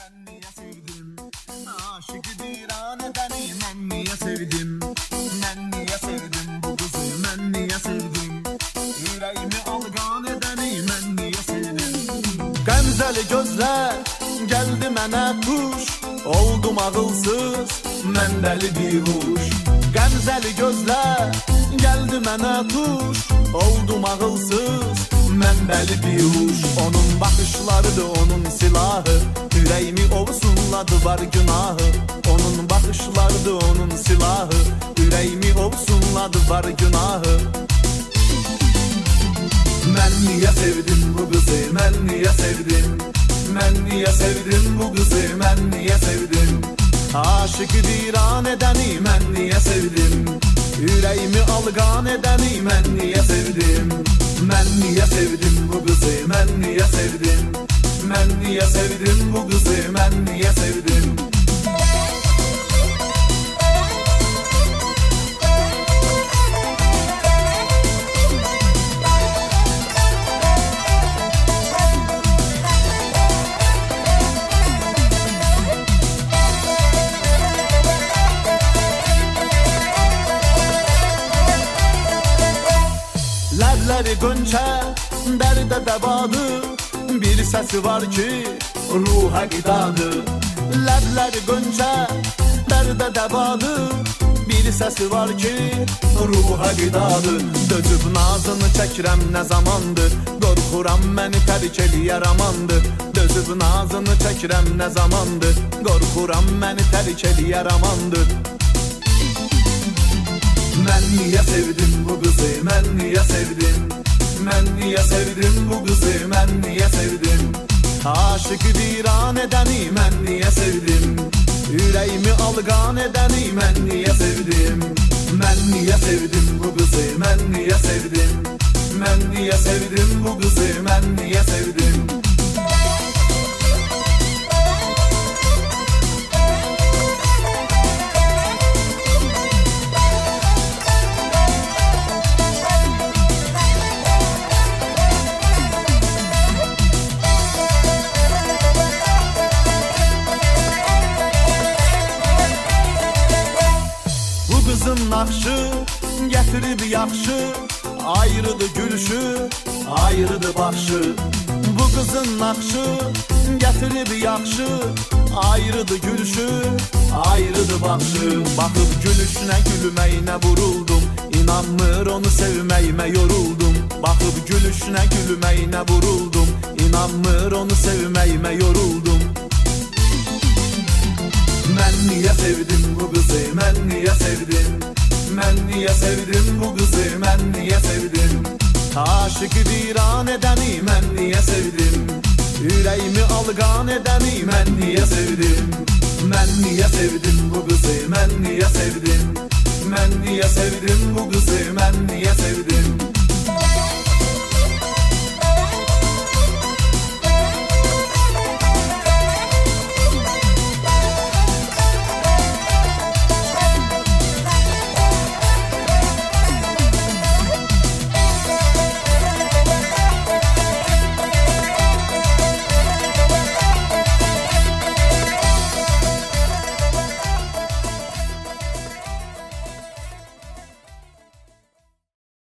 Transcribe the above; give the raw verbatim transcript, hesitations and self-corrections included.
ben niye sevdim? Aşık diranedeni ben niye sevdim? Ben niye sevdim bu kızı ben niye sevdim? Yüreğimi algan edeni ben niye sevdim? Qəmzəli gözlər gəldi mənə tuş, oldum ağılsız, mən dəli bihuş. Qəmzəli gözlər gəldi mənə tuş, oldum ağılsız, mən dəli bihuş. Onun baxışlarıdır onun silahı, yüreğimi ovsunladı var günahı. Onun baxışlarıdır onun silahı, yüreğimi ovsunladı var günahı. Mən niyə sevdim bu qızı, mən niyə sevdim? Mən niyə sevdim bu qızı, mən niyə sevdim? Aşık diran edəni mən niyə sevdim? Yüreğimi algan edəni mən niyə sevdim? Mən niyə sevdim bu qızı, mən niyə sevdim? Mən niyə sevdim bu qızı, mən niyə sevdim? Ləbləri qönçə, dərdə dəvadır, bir səsi var ki, ruha qidadır. Ləbləri qönçə, dərdə dəvadır, bir səsi var ki, ruha qidadır. Dözüb nazını çəkirəm nə zamandır, qorxuram məni tərk eləyər amandır. Dözüb nazını çəkirəm nə zamandır, qorxuram məni tərk eləyər amandır. Mən niyə sevdim bu qızı, mən niyə sevdim? Mən niyə sevdim bu qızı, mən niyə sevdim? Aşık diran edəni mən niyə sevdim? Yüreğimi algan edəni mən niyə sevdim? Mən niyə sevdim bu qızı, mən niyə sevdim? Mən niyə sevdim bu qızı, mən niyə sevdim? Qızın naxşı gətirib yaxşı, ayrıdır gülüşü, ayrıdır baxşı. Bu qızın naxşı gətirib yaxşı, ayrıdır gülüşü, ayrıdır baxşı. Baxıb gülüşünə gülməyinə vuruldum, inanmır onu sevməyimə yoruldum. Baxıb gülüşünə gülməyinə vuruldum, inanmır onu sevməyimə yoruldum. Mən niyə sevdim bu qızı, mən niyə sevdim? Mən niyə sevdim bu qızı, mən niyə sevdim? Aşık diran edəni mən niyə sevdim? Yüreğimi algan edəni mən niyə sevdim? Mən niyə sevdim bu qızı, mən niyə sevdim? Mən niyə sevdim bu qızı, mən niyə sevdim?